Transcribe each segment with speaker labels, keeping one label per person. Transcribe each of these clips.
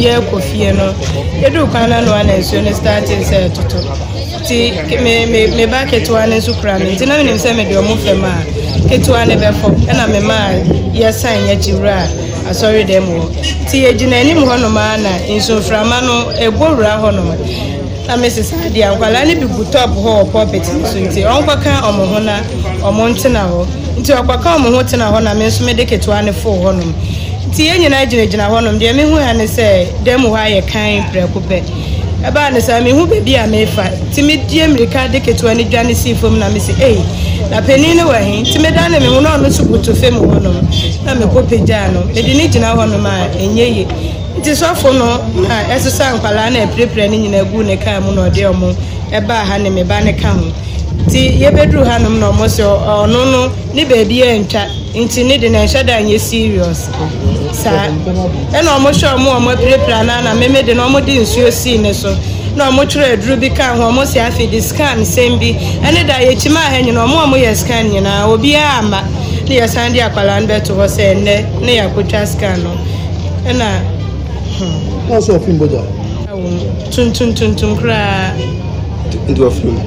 Speaker 1: ye kofie no edu kana no ana nsuo ne start say toto ti me ba ketewa ne so kra me ti na me se me de omo fema ketewa ne befo na me ma ye san ya jiwra asori dem wo ti ejina ani mu hono ma na nso frama no ebowura hono ma na Mrs. Adi ankwala ne bi gu top ho pulpit so nti onkwaka omo ho na omo ntena ho nti okwaka omo ho tena ho na me nso me de ketewa ne fo hono nti enyina gina hono de me hu ya ne se dem ho aye kan prekope eba ne sa me hu bebi a me fa ti me die America de ketewa ne dwane si fom na me se na peni ne wahin ti me dan ne me hu na no subuto fem hono na me ko peja no me de ne gina hono ma enyeye nti sofo no na esesa nkwala na prepare ne nyina gu ne kan mu no de omo eba ha ne me ba ne kan ho ti ye bedru hanom no mo se ono no ni bebi entwa nti ne de na nhada anye serious sa e no mo show mo prepare na me de no mo di nsuo si ne so na mo tire dru bi kan ho mo se afi di scan sembi ene da ye chima ha nyina mo ye scan nyina obi ama ne ye sandi akwala nbeto ho se ne yakotwa scan no ena
Speaker 2: also film boja
Speaker 1: tun kra
Speaker 2: into a film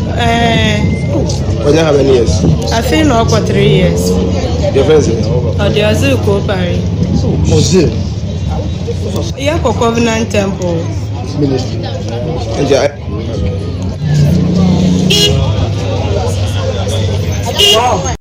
Speaker 2: when you have many years
Speaker 1: I feel no for 3 years
Speaker 2: your friends
Speaker 1: or the Azul Kopari
Speaker 2: Ozil
Speaker 1: yeah for Covenant Temple
Speaker 2: ministry and